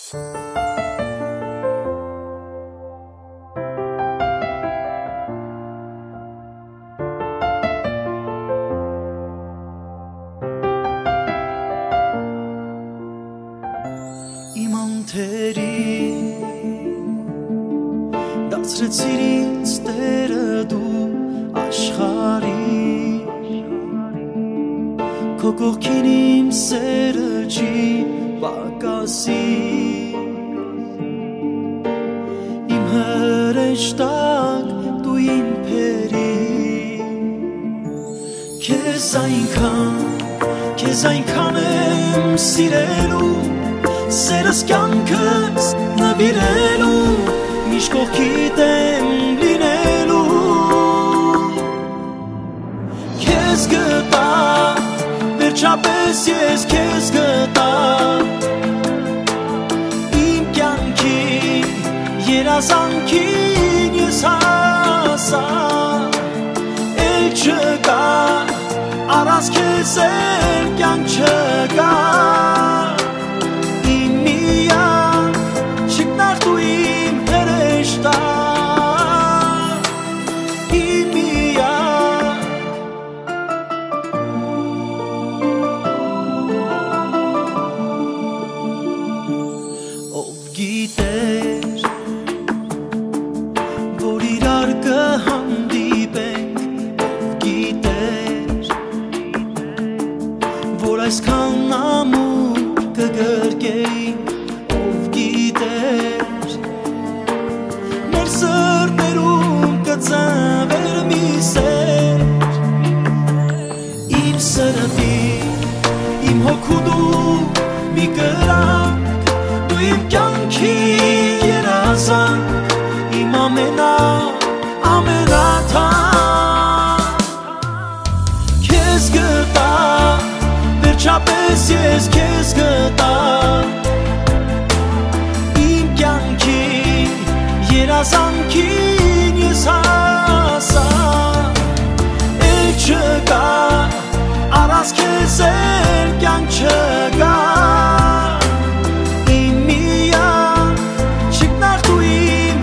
Դարձրեցիր ինձ Տերը դու աշխարհի Քո կողքին իմ սերը չի պակասի Իմ հրեշտակ դու իմ փերի Քեզ այնքան եմ սիրելու Սերս կյանքս նվիրելու Միշտ կողքիդ եմ լինելու Քեզ գտա, վերջապես ես քեզ գտա Իմ կյանքի երազանքին ես հասա Էլ չկա, առանց քեզ էլ կյանք չկա Այսքան ամուր կգրկեին ով գիտեր Մեր սրտերում կծնվեր մի սեր Իմ սրտի, իմ հոգու դու մի կրակ Դու իմ կյանքի երազանք Իմ ամենաթան Քեզ գտա Վերջապես ես քեզ գտա Իմ կյանքի երազանքին ես հասա Էլ չկա, առանց քեզ էլ կյանք չկա Իմ միակ, չկնաղ դու իմ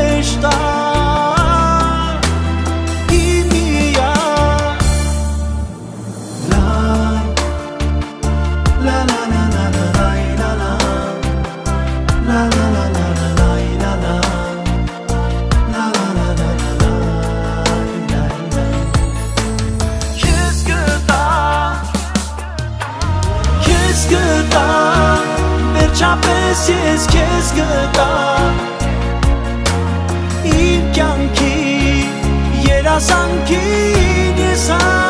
հրեշտակ Իմ միակ Վերջապես ես քեզ գտա Իմ կյանքի երազանքին ես